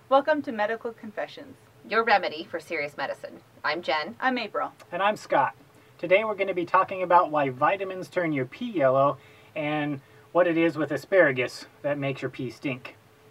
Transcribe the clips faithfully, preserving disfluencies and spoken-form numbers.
Welcome to Medical Confessions, your remedy for serious medicine. I'm Jen. I'm April. And I'm Scott. Today we're going to be talking about why vitamins turn your pee yellow and what it is with asparagus that makes your pee stink.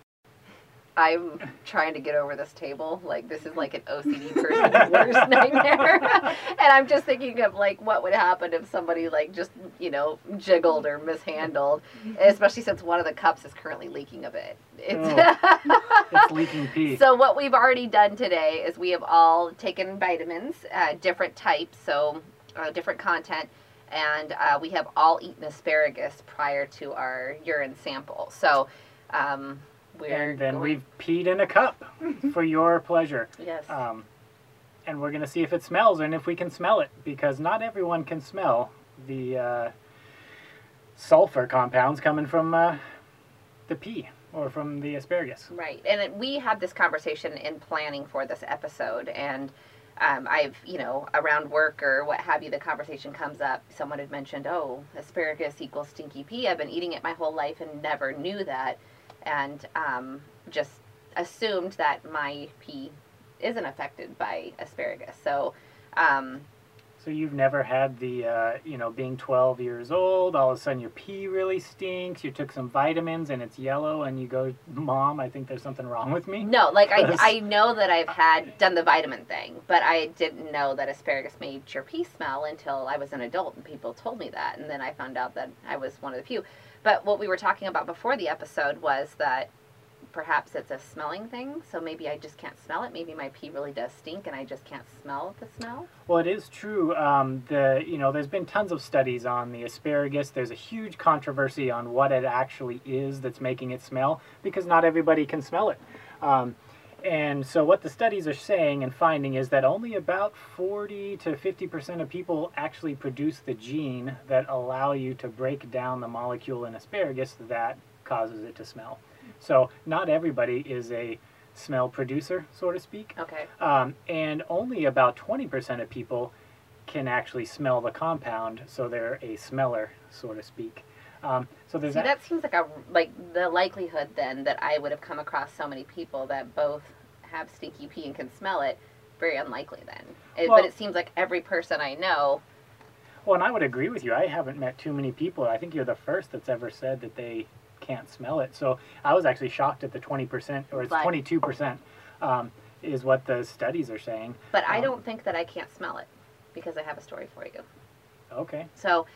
I'm trying to get over this table. Like, this is like an O C D person's worst nightmare. And I'm just thinking of, like, what would happen if somebody, like, just, you know, jiggled or mishandled. Especially since one of the cups is currently leaking a bit. It's, oh, it's leaking pee. So what we've already done today is we have all taken vitamins, uh, different types, so uh, different content. And uh, we have all eaten asparagus prior to our urine sample. So, um... We're and then going... we've peed in a cup for your pleasure. Yes. Um, and we're going to see if it smells and if we can smell it, because not everyone can smell the uh, sulfur compounds coming from uh, the pee or from the asparagus. Right. And it, we had this conversation in planning for this episode, and um, I've, you know, around work or what have you, the conversation comes up. Someone had mentioned, oh, asparagus equals stinky pee. I've been eating it my whole life and never knew that. And um, just assumed that my pee isn't affected by asparagus. So, um, so you've never had the, uh, you know, being twelve years old, all of a sudden your pee really stinks, you took some vitamins and it's yellow, and you go, Mom, I think there's something wrong with me? No, like I, I know that I've had done the vitamin thing, but I didn't know that asparagus made your pee smell until I was an adult and people told me that. And then I found out that I was one of the few. But what we were talking about before the episode was that perhaps it's a smelling thing, so maybe I just can't smell it. Maybe my pee really does stink and I just can't smell the smell. Well, it is true. Um, the you know, there's been tons of studies on the asparagus. There's a huge controversy on what it actually is that's making it smell, because not everybody can smell it. Um, And so what the studies are saying and finding is that only about forty to fifty percent of people actually produce the gene that allow you to break down the molecule in asparagus that causes it to smell. So not everybody is a smell producer, so to speak. Okay. Um, and only about twenty percent of people can actually smell the compound, so they're a smeller, so to speak. Um, so there's See, that, that seems like a like the likelihood then that I would have come across so many people that both have stinky pee and can smell it, very unlikely then. It, well, but it seems like every person I know. Well, and I would agree with you. I haven't met too many people. I think you're the first that's ever said that they can't smell it. So I was actually shocked at the twenty percent, or it's but, twenty-two percent um, is what the studies are saying. But I um, don't think that I can't smell it, because I have a story for you. Okay. So,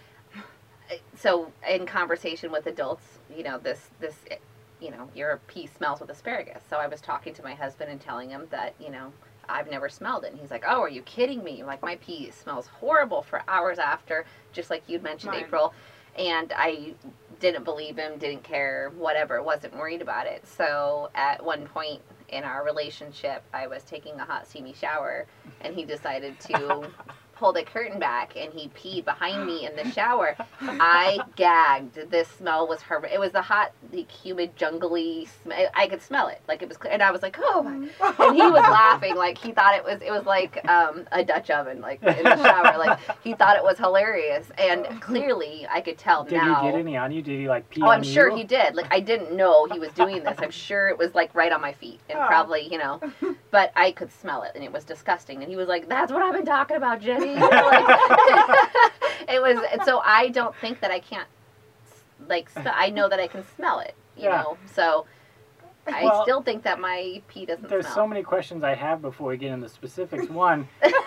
so in conversation with adults, you know, this, this, you know, your pee smells with asparagus. So I was talking to my husband and telling him that, you know, I've never smelled it. And he's like, oh, are you kidding me? Like, my pee smells horrible for hours after, just like you'd mentioned, Mine. April. And I didn't believe him, didn't care, whatever, wasn't worried about it. So at one point in our relationship, I was taking a hot, steamy shower, and he decided to pull the curtain back, and he peed behind me in the shower. I gagged. This smell was horrible. It was the hot, the humid, jungly smell. I could smell it. Like, it was, and I was like, oh my. And he was laughing, like he thought it was, it was like um, a Dutch oven, like in the shower. Like, he thought it was hilarious. And clearly, I could tell Did now. Did he get any on you? Did he, like, pee Oh, on I'm sure you? he did. Like, I didn't know he was doing this. I'm sure it was, like, right on my feet. And Oh. probably, you know, but I could smell it, and it was disgusting. And he was like, that's what I've been talking about, Jenny. Like, it was, so I don't think that I can't, like, sm- I know that I can smell it, you Yeah. know, so I Well, still think that my pee doesn't There's smell. so many questions I have before we get into specifics. One,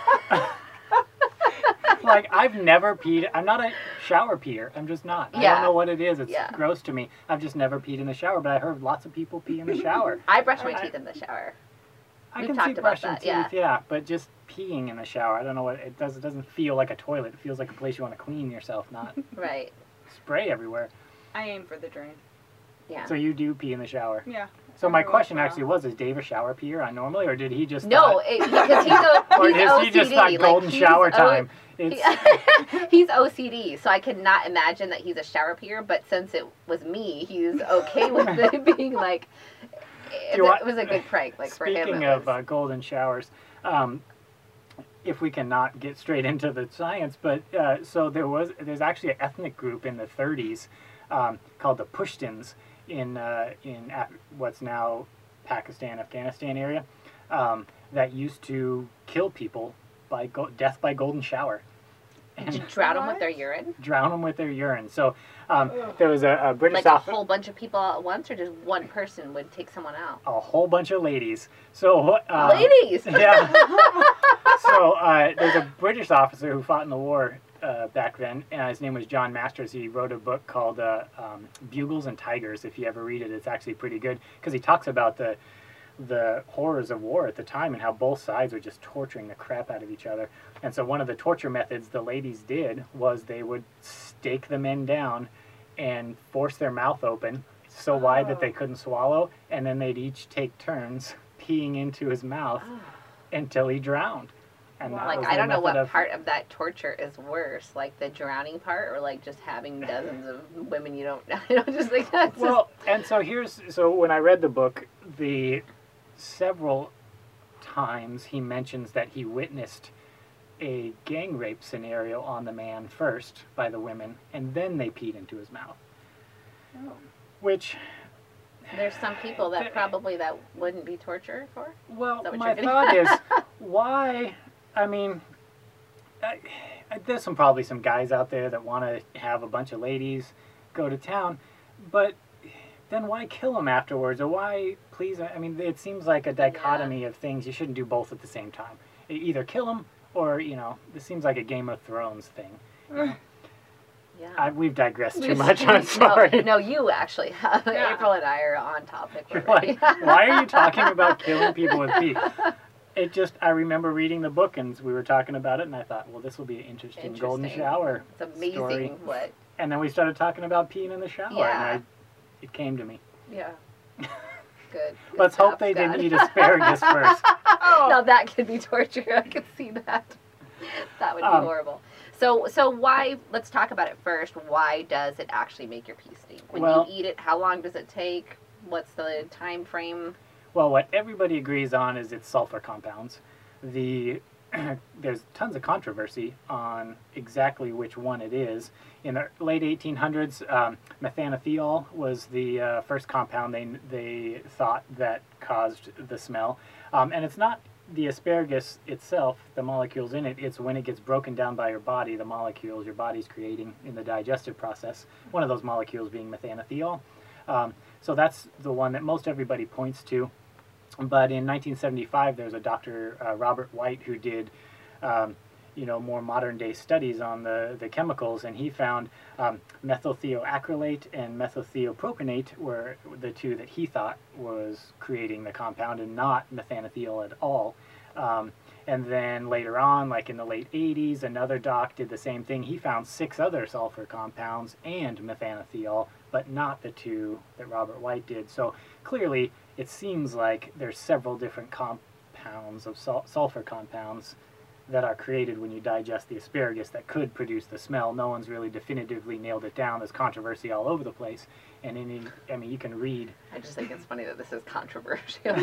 like, I've never peed. I'm not a shower peer. I'm just not. I Yeah. don't know what it is. It's Yeah. gross to me. I've just never peed in the shower, but I heard lots of people pee in the shower. I brush my I- teeth in the shower. I We've can talked see about brushing that, teeth, yeah. yeah, but just peeing in the shower, I don't know what it does. It doesn't feel like a toilet. It feels like a place you want to clean yourself, not Right. spray everywhere. I aim for the drain. Yeah. So you do pee in the shower. Yeah. So my Every once question in a while. actually was: is Dave a shower peer on normally, or did he just No, thought, it, because he's, o, or he's is O C D. he just thought like, golden he's shower O- time? It's he's O C D, so I cannot imagine that he's a shower peer. But since it was me, he's okay with it being like. It, You want- it was a good prank, like for him. Speaking it of was- uh, golden showers, um, if we can not get straight into the science, but uh, so there was there's actually an ethnic group in the thirties um, called the Pushtins in uh, in Af- what's now Pakistan, Afghanistan area, um, that used to kill people by go- death by golden shower. Did you And drown them with What? their urine? drown them with their urine. So um, there was a, a British Like a off- whole bunch of people all at once, or just one person would take someone out? a whole bunch of ladies. So uh, Ladies! yeah. So uh, there's a British officer who fought in the war uh, back then, and his name was John Masters. He wrote a book called uh, um, Bugles and Tigers. If you ever read it, it's actually pretty good because he talks about the the horrors of war at the time and how both sides were just torturing the crap out of each other. And so one of the torture methods the ladies did was they would stake the men down and force their mouth open so wide that they couldn't swallow, and then they'd each take turns peeing into his mouth until he drowned. And that Like, was I their don't know what method of- part of that torture is worse, like the drowning part, or like just having dozens of women you don't know. You know, just like that's Well, and so here's so when I read the book, the several times he mentions that he witnessed a gang rape scenario on the man first by the women, and then they peed into his mouth. Oh. Which, just, there's some people that probably that wouldn't be torture for. well, Is that what my you're getting thought is, at? why? I mean, I, I, there's some probably some guys out there that want to have a bunch of ladies go to town, but then why kill them afterwards? Or why, please, I mean, it seems like a dichotomy of things. You shouldn't do both at the same time. E- Either kill them or, you know, this seems like a Game of Thrones thing. Yeah. I, we've digressed too We- much, I'm no, sorry. No, you actually have. Yeah. April and I are on topic. You're already. like, why are you talking about killing people with pee? It just, I remember reading the book and we were talking about it and I thought, well, this will be an interesting, golden Interesting. shower It's amazing story. what. And then we started talking about peeing in the shower Yeah. and I, it came to me. Yeah. Good. Good Let's hope stuff, they Scott. didn't eat asparagus first. No, that could be torture. I could see that. That would be Um, horrible. So, so why? Let's talk about it first. Why does it actually make your pee stink? When Well- you eat it, how long does it take? What's the time frame? Well, what everybody agrees on is it's sulfur compounds. The there's tons of controversy on exactly which one it is. In the late eighteen hundreds, um, methanethiol was the uh, first compound they they thought that caused the smell, um, and it's not the asparagus itself, the molecules in it. It's when it gets broken down by your body, the molecules your body's creating in the digestive process. One of those molecules being methanethiol. Um, so that's the one that most everybody points to. But in nineteen seventy-five, there's a Doctor Uh, Robert White who did, um, you know, more modern day studies on the, the chemicals, and he found um, methylthioacrylate and methylthiopropionate were the two that he thought was creating the compound, and not methanethiol at all. Um, and then later on, like in the late eighties, another doc did the same thing. He found six other sulfur compounds and methanethiol, but not the two that Robert White did. So clearly, it seems like there's several different compounds of sul- sulfur compounds that are created when you digest the asparagus that could produce the smell. No one's really definitively nailed it down. There's controversy all over the place. And any, I mean, you can read. I just think it's funny that this is controversial.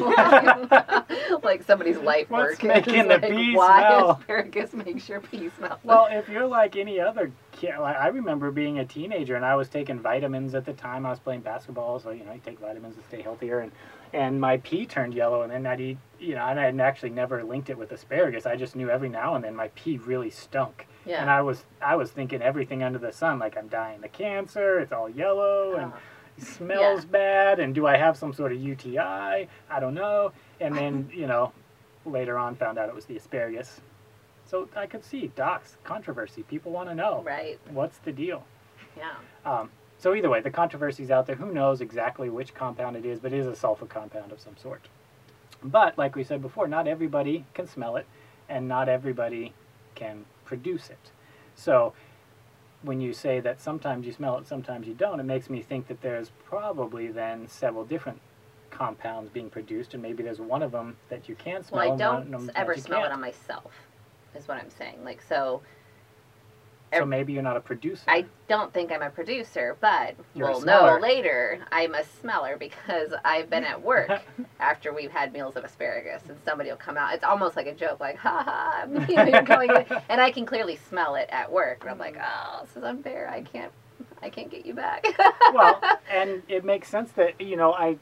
Like somebody's life What's work. making is the like, pee why smell? asparagus makes your pee smell. Well, if you're like any other kid, like I remember being a teenager and I was taking vitamins at the time. I was playing basketball, so you know, you take vitamins to stay healthier, and and my pee turned yellow, and then I'd eat, you know, and I had actually never linked it with asparagus. I just knew every now and then my pee really stunk, yeah. and I was I was thinking everything under the sun, like I'm dying of cancer. It's all yellow and Oh. it smells bad, and do I have some sort of U T I? I don't know. And then you know, later on found out it was the asparagus. So I could see docs controversy. People want to know Right. what's the deal. Yeah. Um, so either way, the controversy's out there. Who knows exactly which compound it is, but it is a sulfur compound of some sort. But like we said before, not everybody can smell it, and not everybody can produce it. So when you say that sometimes you smell it, sometimes you don't, it makes me think that there's probably then several different compounds being produced, and maybe there's one of them that you can smell. Well, I and one of don't them ever that you smell it can't. on myself, is what I'm saying. Like, so So maybe you're not a producer. I don't think I'm a producer, but You're a we'll know smeller. later I'm a smeller because I've been at work after we've had meals of asparagus, and somebody will come out. It's almost like a joke, like, ha ha, you know, you're going in, and I can clearly smell it at work. And I'm like, oh, this is unfair. I can't, I can't get you back. Well, and it makes sense that, you know, I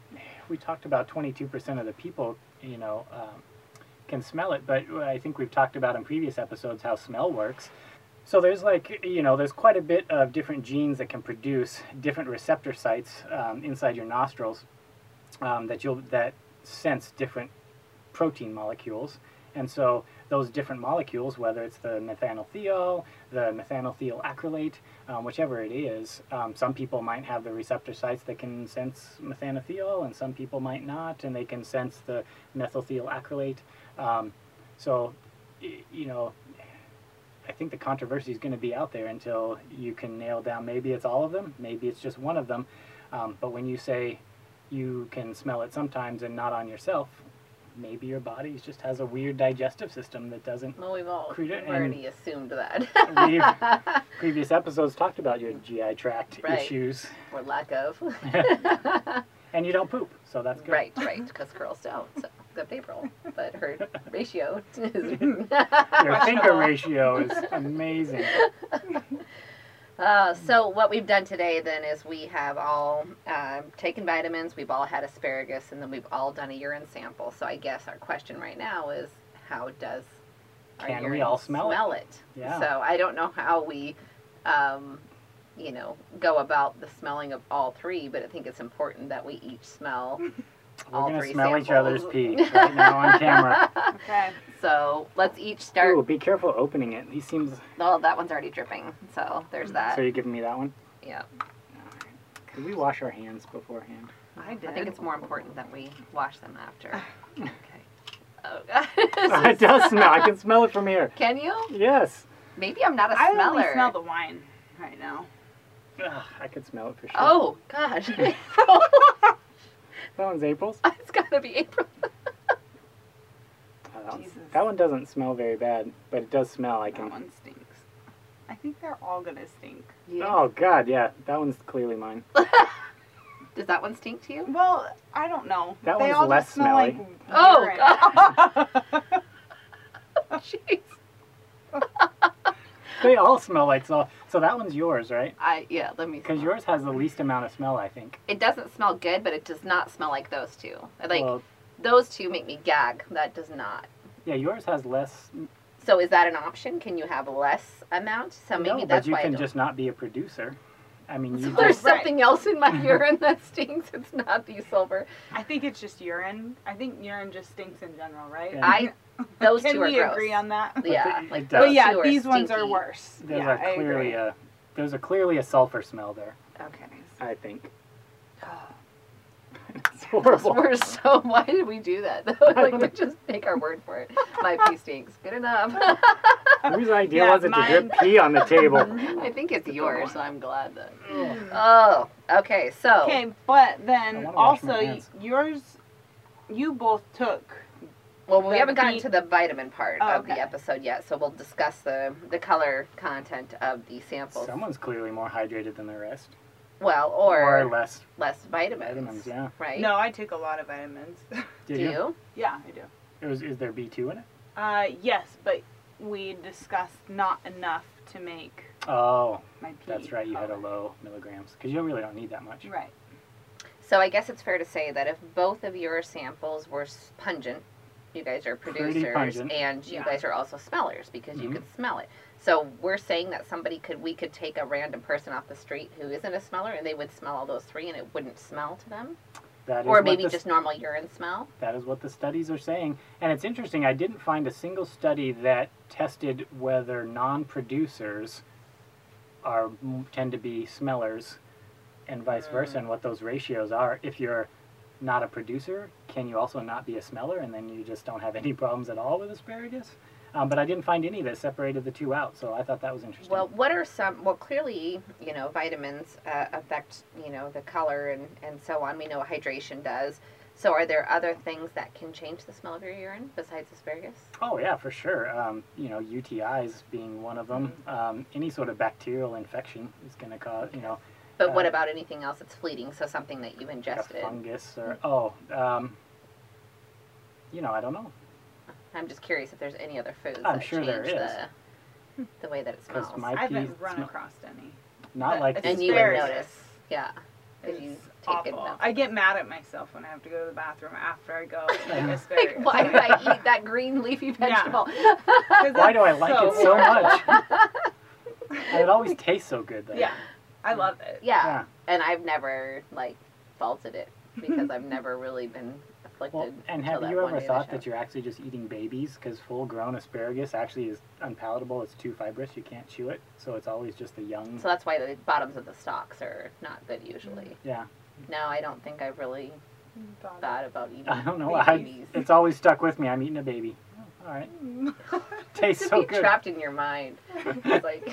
we talked about twenty-two percent of the people, you know, um, can smell it, but I think we've talked about in previous episodes how smell works. So there's like, you know, there's quite a bit of different genes that can produce different receptor sites um, inside your nostrils um, that you'll that sense different protein molecules. And so those different molecules, whether it's the methanolthiol, the methanolthiol acrylate, um, whichever it is, um, some people might have the receptor sites that can sense methanolthiol, and some people might not, and they can sense the methylthiol acrylate. Um, so, y- you know, I think the controversy is going to be out there until you can nail down maybe it's all of them, maybe it's just one of them. Um, but when you say you can smell it sometimes and not on yourself, maybe your body just has a weird digestive system that doesn't. Well, we've all Create it we've already assumed that. We've- Previous episodes talked about your G I tract Right. issues, Or lack of. and you don't poop, so that's good. Right, right, because girls don't, so, except April. But her ratio is... Your finger ratio is amazing. Uh, so what we've done today then is we have all um, taken vitamins, we've all had asparagus, and then we've all done a urine sample. So I guess our question right now is, how does our Can we urine all smell it? it? Yeah. So I don't know how we, um, you know, go about the smelling of all three, but I think it's important that we each smell We're all gonna three smell samples. each other's pee right now on camera. Okay. So let's each start. Ooh, be careful opening it. He seems. Oh, that one's already dripping. So there's that. So you're giving me that one? Yeah. Did we wash our hands beforehand? I did. I think it's more important that we wash them after. Okay. Oh, it does smell. I can smell it from here. Can you? Yes. Maybe I'm not a I smeller. only smell the wine right now. Ugh, I could smell it for sure. Oh, gosh. April. That one's April's? It's got to be April. Oh, that, one's- Jesus. that one doesn't smell very bad, but it does smell. I That can. one stinks. I think they're all gonna stink. Oh God, yeah, that one's clearly mine. Does that one stink to you? Well, I don't know. That they one's all less just smell smelly. like Oh, urine. Jeez. They all smell like so. So that one's yours, right? I yeah. Let me. Because smell. yours has the least amount of smell, I think. It doesn't smell good, but it does not smell like those two. Like Well, those two make me gag. That does not. yeah, yours has less. So is that an option? Can you have less amount? So maybe no, that's but you why I can don't. just not be a producer. I mean, So you there's just. Right. something else in my urine that stinks. It's not the silver. I think it's just urine. I think urine just stinks in general, right? Yeah. I those Can two are we gross. agree on that? Yeah, It like does. But yeah, two are these ones are stinky. worse. There's yeah, a I clearly agree. a there's a clearly a sulfur smell there. Okay. I think. Oh, It's horrible. We're so. Why did we do that? like we just take our word for it. My pee stinks. Good enough. Whose idea Yeah, was it to drip mine- pee on the table? I think it's yours, so I'm glad that. Oh, okay. So Okay, but I then wanna wash my also hands. yours, you both took. well, we the haven't gotten beet- to the vitamin part Oh, of the okay. episode yet, so we'll discuss the the color content of the samples. Someone's clearly more hydrated than the rest. Well, or, Or less less vitamins. vitamins, yeah. Right? No, I took a lot of vitamins. Did Do you? you? yeah, I do. It was, is there B two in it? Uh, yes, but we discussed not enough to make Oh, my pee. that's right. You had a color. low milligrams. Because you really don't need that much. Right. So I guess it's fair to say that if both of your samples were s- pungent, you guys are Pretty producers, pungent. and you Yeah. guys are also smellers because you Mhm. could smell it. So we're saying that somebody could, we could take a random person off the street who isn't a smeller, and they would smell all those three, and it wouldn't smell to them, That is or what maybe the, just normal urine smell. That is what the studies are saying. And it's interesting, I didn't find a single study that tested whether non-producers are tend to be smellers and vice versa, and what those ratios are. If you're not a producer, can you also not be a smeller, and then you just don't have any problems at all with asparagus? Um, but I didn't find any that separated the two out, so I thought that was interesting. Well, what are some? Well, clearly, you know, vitamins uh, affect, you know, the color and and so on. We know hydration does. So, are there other things that can change the smell of your urine besides asparagus? Oh yeah, for sure. Um, you know, U T Is being one of them. Um, any sort of bacterial infection is going to cause, you know, But what Uh, about anything else that's fleeting? So something that you like a ingested. fungus or oh, um, you know, I don't know. I'm just curious if there's any other foods I'm that sure there change is. the the way that it 'Cause smells. my I haven't peas run smell- across any. Not But like it's and these you would asparagus. berries. notice, yeah. Because you It's take good awful. amounts. I get mad at myself when I have to go to the bathroom after I go like Like, asparagus. why did I eat that green leafy vegetable? 'Cause Why it's do I like it so hard. much? And it always tastes so good, though. Yeah, I love it. Yeah. Yeah. And I've never, like, faulted it because I've never really been afflicted. Well, and till have that you one ever day thought show. that you're actually just eating babies? Because full-grown asparagus actually is unpalatable. It's too fibrous. You can't chew it. So it's always just the young. So that's why the bottoms of the stalks are not good usually. Yeah. No, I don't think I've really Thought thought about eating I don't know. I, babies. it's always stuck with me. I'm eating a baby. Oh, all right. Tastes to so be good. trapped in your mind. It's like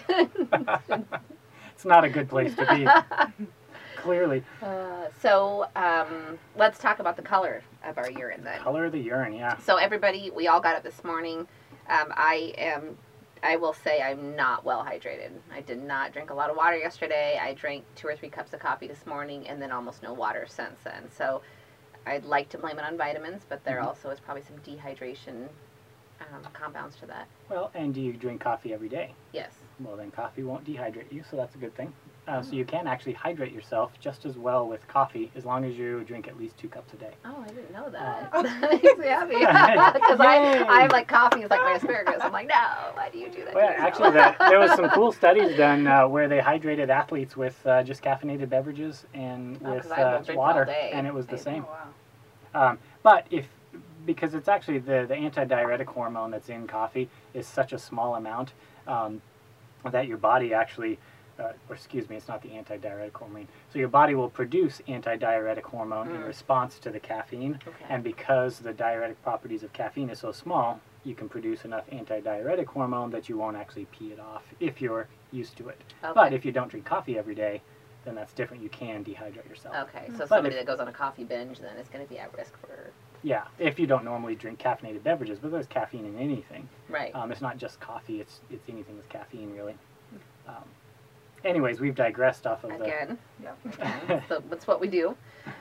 It's not a good place to be. Clearly. uh, so um, let's talk about the color of our urine then. Color of the urine, yeah. So everybody, we all got up this morning. Um, I am, I will say I'm not well hydrated. I did not drink a lot of water yesterday. I drank two or three cups of coffee this morning and then almost no water since then. So I'd like to blame it on vitamins, but there Mhm. also is probably some dehydration um, compounds to that. Well, and do you drink coffee every day? Yes. Well, then coffee won't dehydrate you, so that's a good thing. Uh, so you can actually hydrate yourself just as well with coffee as long as you drink at least two cups a day. Oh, I didn't know that. Uh, That makes me happy. Because Yay. I, I'm like, coffee is like my asparagus. I'm like, no, why do you do that to Well, yourself? actually, that, there was some cool studies done uh, where they hydrated athletes with uh, just caffeinated beverages and Oh, with 'cause I uh, won't drink all water, day. and it was the I- same. Oh, wow. Um, but if, because it's actually the, the antidiuretic hormone that's in coffee is such a small amount um, that your body actually, uh, or excuse me, it's not the antidiuretic hormone. So your body will produce antidiuretic hormone in Mm. response to the caffeine. Okay. And because the diuretic properties of caffeine is so small, you can produce enough antidiuretic hormone that you won't actually pee it off if you're used to it. Okay. But if you don't drink coffee every day, then that's different. You can dehydrate yourself. Okay, so But somebody if- that goes on a coffee binge then is going to be at risk for... Yeah, if you don't normally drink caffeinated beverages, but there's caffeine in anything. Right. Um, it's not just coffee, it's it's anything with caffeine, really. Um, anyways, we've digressed off of Again. Yep. Again. So that's what we do.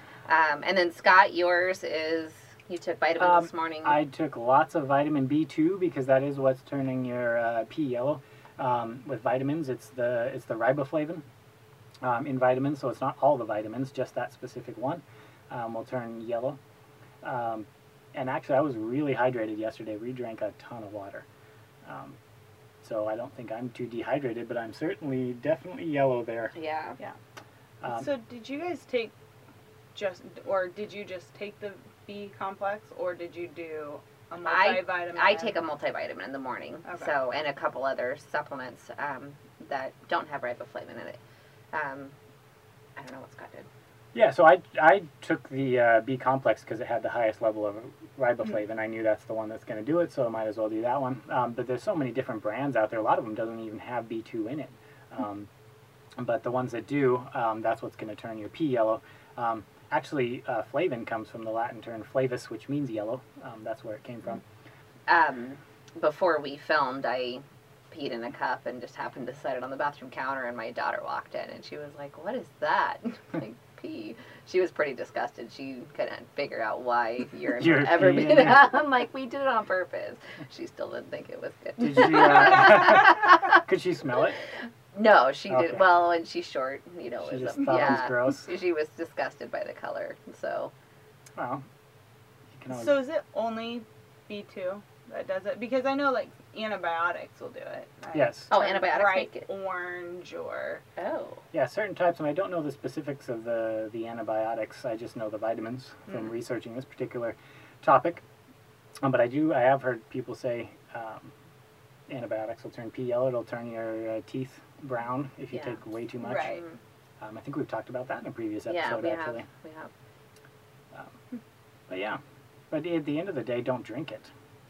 Um, and then, Scott, yours is... You took vitamins Um, this morning. the... I took lots of vitamin B two because that is what's turning your uh, pee yellow. Um, with vitamins, it's the it's the riboflavin um, in vitamins, so it's not all the vitamins, just that specific one um, will turn yellow. Um, and actually, I was really hydrated yesterday. We drank a ton of water. Um, so I don't think I'm too dehydrated, but I'm certainly definitely yellow there. Yeah. Um, So did you guys take just, or did you just take the B complex, or did you do a I- multivitamin? I take a multivitamin in the morning, Okay. so and a couple other supplements um, that don't have riboflavin in it. Um, I don't know what Scott did. Yeah, so I, I took the uh, B complex because it had the highest level of riboflavin. I knew that's the one that's going to do it, so I might as well do that one. Um, but there's so many different brands out there. A lot of them doesn't even have B two in it. Um, but the ones that do, um, that's what's going to turn your pee yellow. Um, actually, uh, flavin comes from the Latin term flavus, which means yellow. Um, that's where it came from. Um, before we filmed, I peed in a cup and just happened to set it on the bathroom counter, and my daughter walked in, and she was like, "What is that?" Like, pee. She was pretty disgusted. She couldn't figure out why urine You're would ever be peeing. out. I'm like, we did it on purpose. She still didn't think it was good. Did she, uh, could she smell it? No, she Okay. did. Well, and she's short, you know. She is just a- thought it was yeah. gross. She was disgusted by the color. So, Well, you can always... So is it only B two that does it? Because I know like antibiotics will do it. Right? Yes. Oh, Turn antibiotics bright make it. orange or oh, Yeah, certain types, and I don't know the specifics of the, the antibiotics. I just know the vitamins from Mm. researching this particular topic. Um, but I do, I have heard people say um, antibiotics will turn pee yellow. It'll turn your uh, teeth brown if you Yeah. take way too much. Right. Mm. Um, I think we've talked about that in a previous yeah, episode, we actually. have. We have. Um, but yeah, but at the end of the day, don't drink it.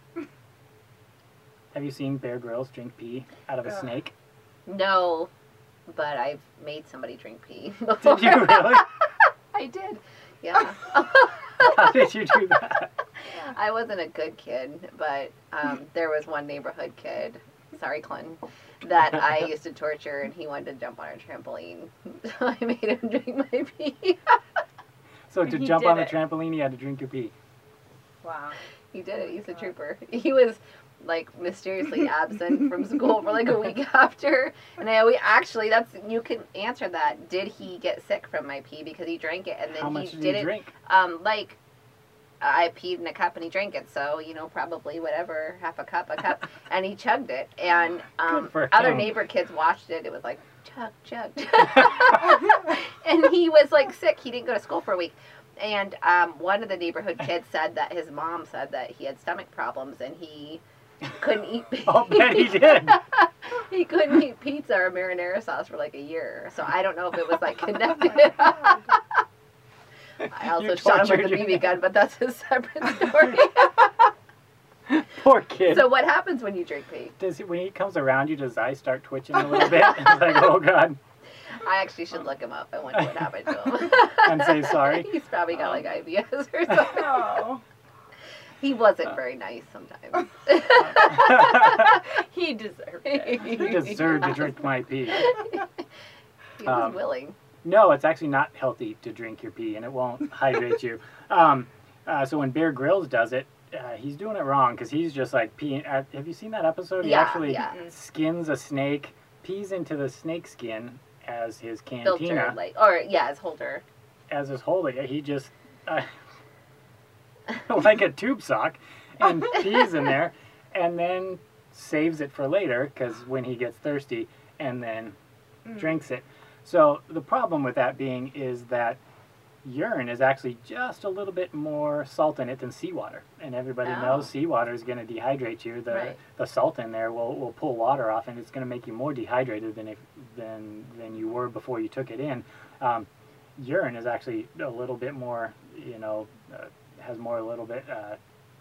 Have you seen Bear Grylls drink pee out of a Ugh. snake? No, but I've made somebody drink pee. Did you really? I did. Yeah. How did you do that? I wasn't a good kid, but um, there was one neighborhood kid, sorry Clinton, that I used to torture, and he wanted to jump on a trampoline. So I made him drink my pee. So to He jump did on the it. trampoline, you had to drink your pee. wow. He did it. He's a trooper. He was like mysteriously absent from school for like a week after. And I we actually that's you can answer that. Did he get sick from my pee because he drank it and then How he much did didn't he drink? um like I peed in a cup and he drank it, so you know probably whatever, half a cup, a cup, and he chugged it. And um, Good for other him. neighbor kids watched it. It was like chug, chug, and he was like sick. He didn't go to school for a week. And um, one of the neighborhood kids said that his mom said that he had stomach problems and he couldn't eat. I'll bet he did. He couldn't eat pizza or marinara sauce for like a year. So I don't know if it was like connected. I also You shot him with tortured a your B B gun, but that's a separate story. Poor kid. So what happens when you drink pee? Does he, when he comes around you, does his eyes start twitching a little bit? It's like, oh god, I actually should look him up. I wonder what happened to him. and say sorry. He's probably got Um, like I B S or something. Oh. He wasn't very nice sometimes. He deserved it. He deserved to drink my pee. He was Um, willing. No, it's actually not healthy to drink your pee, and it won't hydrate you. Um, uh, so when Bear Grylls does it, uh, he's doing it wrong because he's just like peeing. Uh, have you seen that episode? He Yeah, actually yeah. skins a snake, pees into the snake skin as his Filter, cantina, like, or yeah, his holder. as his holding it. He just uh, like a tube sock and pees in there, and then saves it for later because when he gets thirsty, and then Mm. drinks it. So the problem with that being is that urine is actually just a little bit more salt in it than seawater. And everybody Oh. knows seawater is going to dehydrate you. The Right. the salt in there will, will pull water off, and it's going to make you more dehydrated than if than than you were before you took it in. Um, urine is actually a little bit more, you know, uh, has more a little bit uh,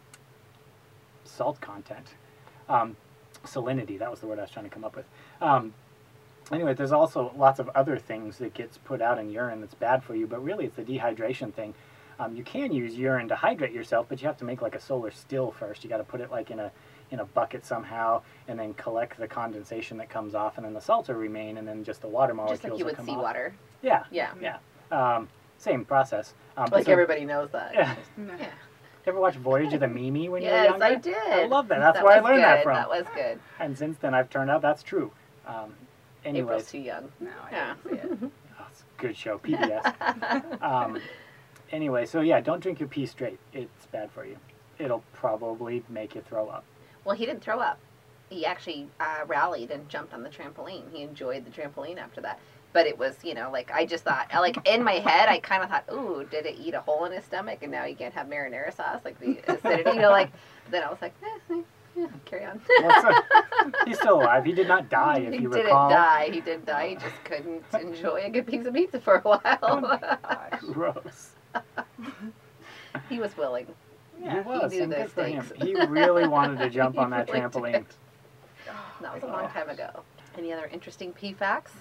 salt content. Um, salinity, that was the word I was trying to come up with. Um, Anyway, there's also lots of other things that gets put out in urine that's bad for you, but really it's the dehydration thing. Um, you can use urine to hydrate yourself, but you have to make like a solar still first. You got to put it like in a in a bucket somehow, and then collect the condensation that comes off, and then the salts will remain, and then just the water molecules Just like you will would come seawater. off. Yeah, Yeah. yeah. Um, same process. Um, but Like so- everybody knows that. Yeah. No. Yeah. Ever watch Voyage of the Mimi when you were Yes, younger? I did. I love that. That's That where I was learned that good. from. That was good. And since then, I've turned out that's true. Um, April's anyways, too young. No, I Yeah. didn't see it. oh, it's a good show, P B S. um, anyway, so yeah, don't drink your pee straight. It's bad for you. It'll probably make you throw up. Well, he didn't throw up. He actually uh, rallied and jumped on the trampoline. He enjoyed the trampoline after that. But it was, you know, like, I just thought, like, in my head, I kind of thought, ooh, did it eat a hole in his stomach? And now he can't have marinara sauce, like the acidity, you know, like, then I was like, eh, eh, yeah, carry on. What's a, he's still alive. He did not die, if he you didn't recall. die. He didn't die. He just couldn't enjoy a good piece of pizza for a Oh while. my gosh. Gross. He was willing. He Yeah. was, he knew and the good for him. stakes. He really wanted to jump He on that really trampoline. did. Oh That was a my long gosh. time ago. Any other interesting pee facts?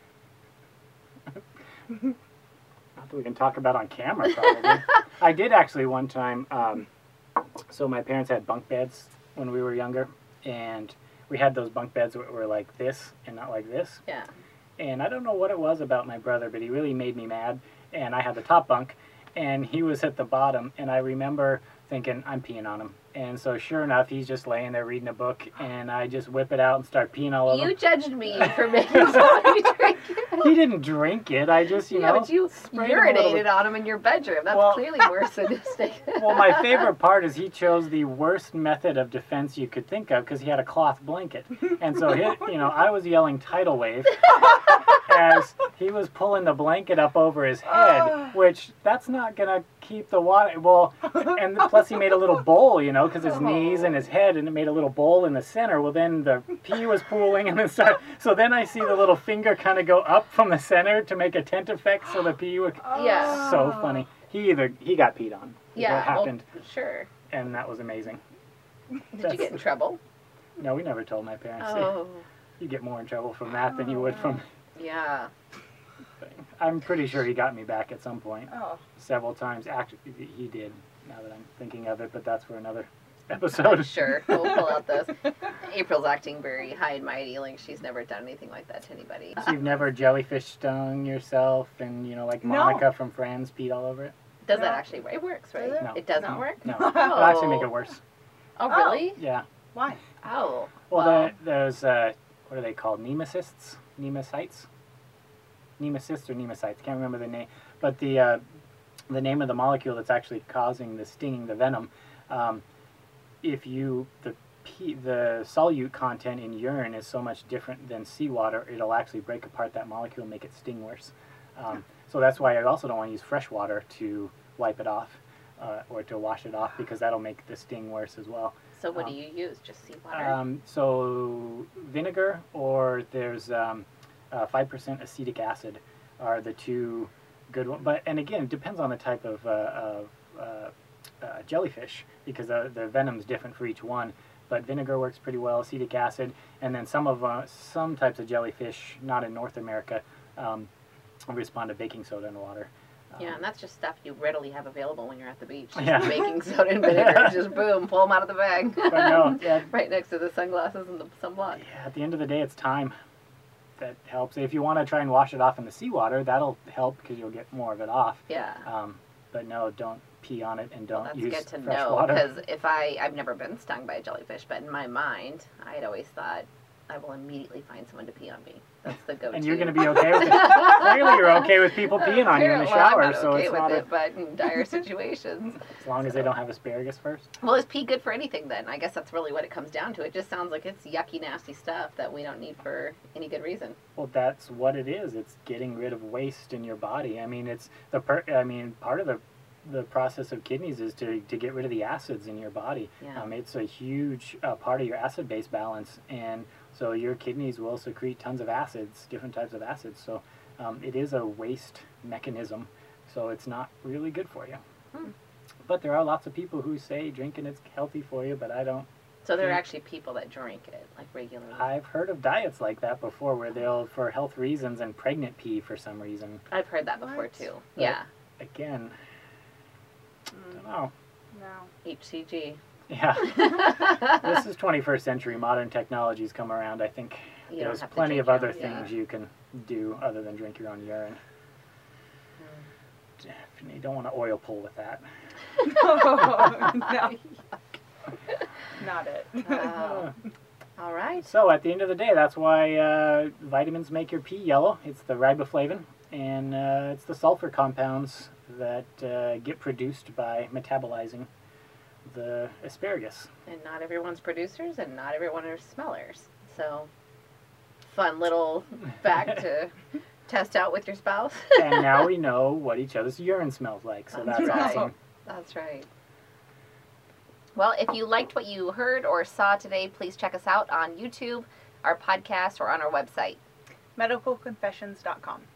Not that we can talk about on camera, probably. I did actually one time. Um, so my parents had bunk beds when we were younger, and we had those bunk beds that were like this and not like this. Yeah. And I don't know what it was about my brother, but he really made me mad. And I had the top bunk, and he was at the bottom. And I remember thinking, I'm peeing on him. And so sure enough, he's just laying there reading a book, and I just whip it out and start peeing all over You him. judged me for making somebody drink it. He didn't drink it. I just, you Yeah, know. but you sprayed him a little urinated bit. on him in your bedroom. That's Well- clearly worse than just taking Well, my favorite part is he chose the worst method of defense you could think of because he had a cloth blanket. And so, he, you know, I was yelling tidal wave as he was pulling the blanket up over his head, which that's not going to keep the water. Well, and plus he made a little bowl, you know, because his knees and his head, and it made a little bowl in the center. Well, then the pee was pooling and then started. So then I see the little finger kind of go up from the center to make a tent effect so the pee would. Yeah. So funny. He either, he got peed on. Is Yeah, what happened. well, sure. And that was amazing. Did That's- you get in trouble? No, we never told my parents. Oh, You get more in trouble from that than you would from. yeah. I'm pretty sure he got me back at some point, Oh. several times. Actually, he did. Now that I'm thinking of it, but that's for another episode. Sure, we'll pull out those. April's acting very high and mighty, like she's never done anything like that to anybody. So you've never jellyfish stung yourself, and you know, like No. Monica from Friends peed all over it. Does No. that actually work? It works, right? Does it? No. It doesn't No. work? No, Oh. it'll actually make it worse. Oh, Oh. really? Yeah. Why? Oh. Well, Well. the, those, uh, what are they called? Nemecysts? Nemecytes? Nemecysts or nemecytes? Can't remember the name. But the, uh, the name of the molecule that's actually causing the stinging, the venom, um, if you, the P, the solute content in urine is so much different than seawater, it'll actually break apart that molecule and make it sting worse. Um, so that's why I also don't want to use fresh water to wipe it off uh, or to wash it off, because that'll make the sting worse as well. So what um, do you use? Just seawater? Um, so vinegar, or there's um, uh, five percent acetic acid are the two good ones. But, and again, it depends on the type of, uh, of uh, uh, jellyfish, because uh, the venom's different for each one. But vinegar works pretty well, acetic acid, and then some of uh, some types of jellyfish, not in North America, um, respond to baking soda in water. Um, Yeah, and that's just stuff you readily have available when you're at the beach. Just Yeah. baking soda and vinegar, just boom, pull them out of the bag. But no, yeah, Right next to the sunglasses and the sunblock. yeah, at the end of the day, it's time that helps. If you want to try and wash it off in the seawater, that'll help because you'll get more of it off. Yeah. Um, but no, don't pee on it and don't Well, that's use good to fresh know, water. because if I, I've never been stung by a jellyfish, but in my mind, I had always thought, I will immediately find someone to pee on me. That's the go-to. And you're going to be okay with it. Clearly, you're okay with people peeing on you in the Well, shower, I'm not so okay it's with not it, a, but in dire situations. as long as they don't have asparagus first. Well, is pee good for anything then? I guess that's really what it comes down to. It just sounds like it's yucky, nasty stuff that we don't need for any good reason. Well, that's what it is. It's getting rid of waste in your body. I mean, it's the per- I mean, part of the the process of kidneys is to, to get rid of the acids in your body. Yeah. Um, it's a huge uh, part of your acid-base balance, and so your kidneys will secrete tons of acids, different types of acids. So um, it is a waste mechanism. So it's not really good for you. Hmm. But there are lots of people who say drinking it's healthy for you, but I don't. So there are Yeah. actually people that drink it, like regularly. I've heard of diets like that before, where they'll, for health reasons, and pregnant pee for some reason. I've heard that before What? too. But Yeah. Again, I Mm, don't know. no. H C G. Yeah, this is twenty-first century. Modern technologies come around. I think You don't there's have to plenty drink of your other own- things yeah. you can do other than drink your own urine. Mm. Definitely don't want to oil pull with that. no, not it. Oh. All right. So at the end of the day, that's why uh, vitamins make your pee yellow. It's the riboflavin, and uh, it's the sulfur compounds that uh, get produced by metabolizing the asparagus. And not everyone's producers, and not everyone are smellers. So, fun little fact to test out with your spouse. And now we know what each other's urine smells like, so That's that's right. awesome. That's right. Well, if you liked what you heard or saw today, please check us out on YouTube, our podcast, or on our website. medical confessions dot com.